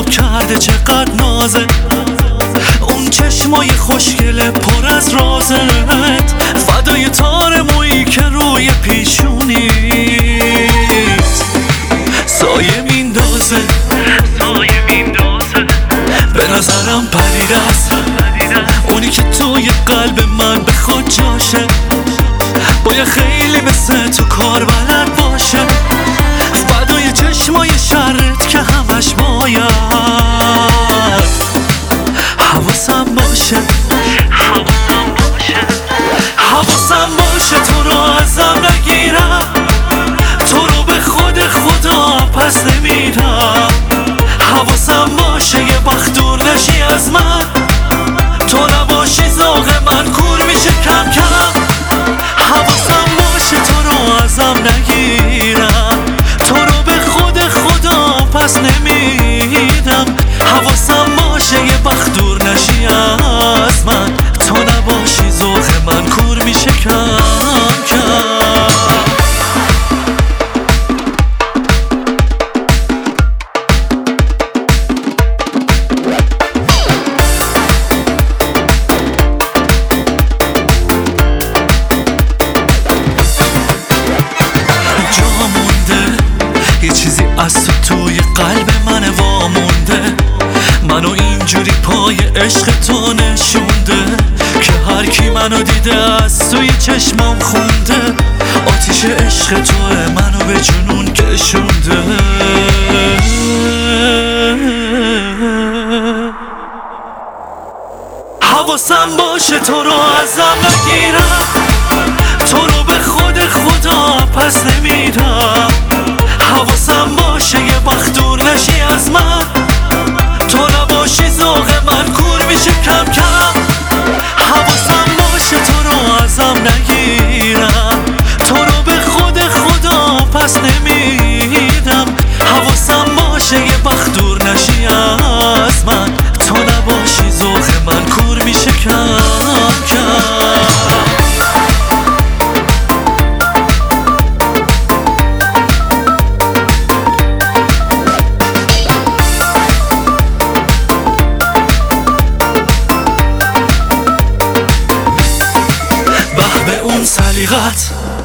کرده چقدر نازه، اون چشمای خوشگله پر از رازت، فدای تار مویی که روی پیشونیت سایه میندازه. به نظرم پدیده است اونی که توی قلب من به خود جاشه، باید خیلی مثل تو کار بلد باشه، فدای چشمای شرت که همش باید حواسم باشه. حواسم باشه تو رو ازم نگیرم، تو رو به خود خدا پس نمیدم. حواسم باشه یه وقت دور نشی از من، تو نباشی ذوق من کور میشه کم کم. حواسم باشه تو رو ازم نگیرم، تو رو به خود خدا پس نمیدم. حواسم باشه یه وقت دور نشی از من، تو نباشی ذوق من کور میشه کم کم. یه چیزی از تو توی قلب من وامونده، منو اینجوری پای عشق تو نشونده که هر کی منو دیده از توی چشمام خونده. آتیش عشق توه منو به جنون کشونده. حواسم باشه تو رو ازم نگیرم، تو رو به خود خدا پس نمیدم. حواسم باشه یه وقت دور نشی از من، تو نباشی ذوق من کور میشه کم کم. حواسم باشه تو رو ازم نگیرم، تو رو به خود خدا پس نمیدم. حواسم باشه یه وقت دور نشی از من، تو نباشی ذوق من کور میشه کم کم. سلیقت